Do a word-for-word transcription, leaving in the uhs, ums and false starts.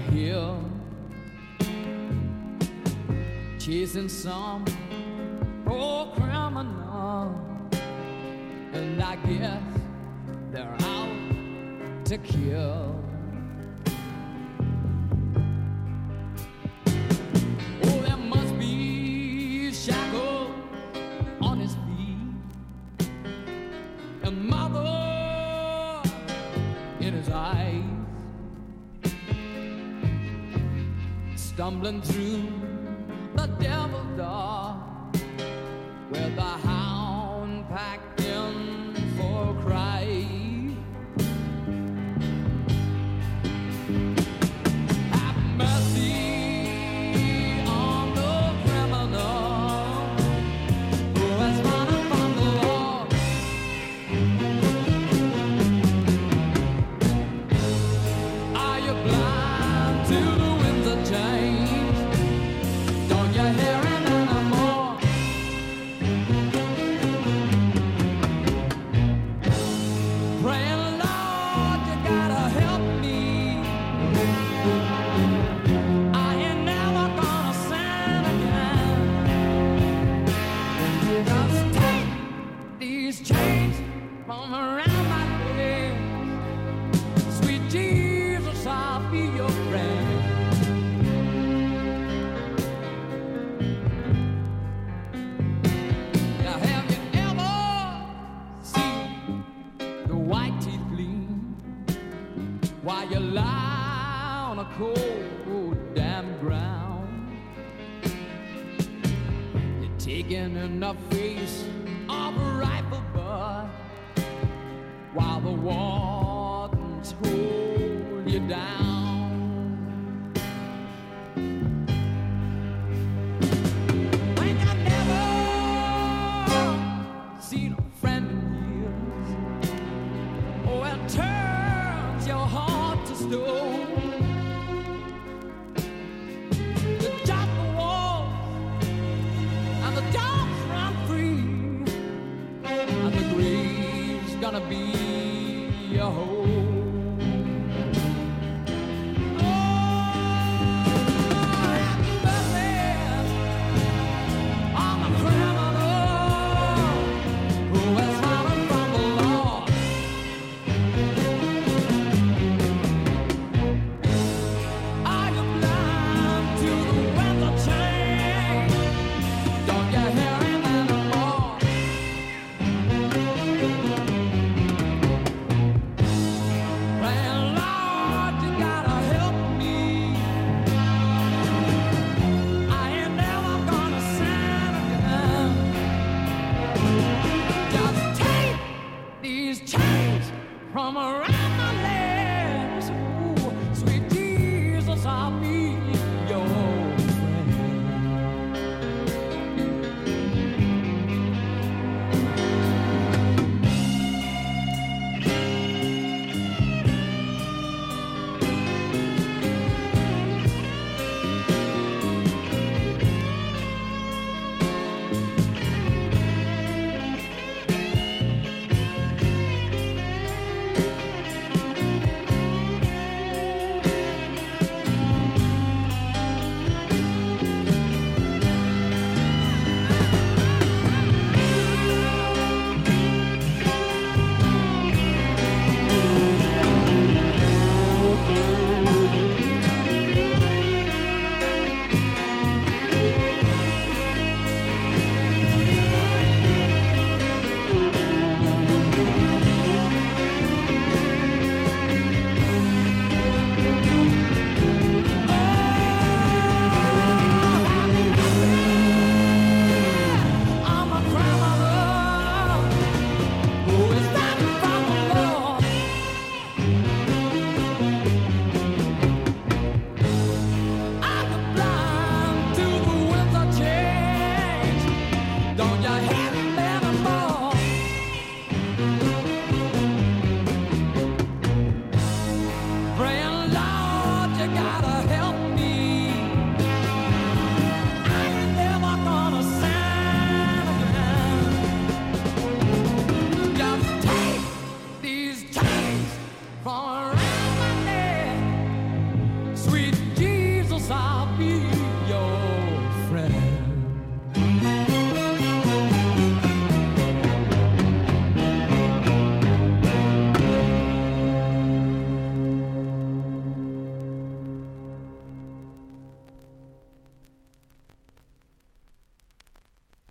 hill, chasing some poor criminal, and I guess they're out to kill. Oh, there must be shackles on his feet, and mother in his eyes, stumbling through the devil's door, where the hound packed in for a cry. Have mercy on the criminal who has run from the law. Are you blind to the winds of change? Don't you hear it anymore? Praying, Lord, you gotta help me. I ain't never gonna sin again. Just take these chains from around my legs. Sweet Jesus, I'll be your friend. Now, have you ever seen the white teeth gleam while you lie on a cold, damn ground? You're taking in the face of a rifle butt while the wardens hold you down.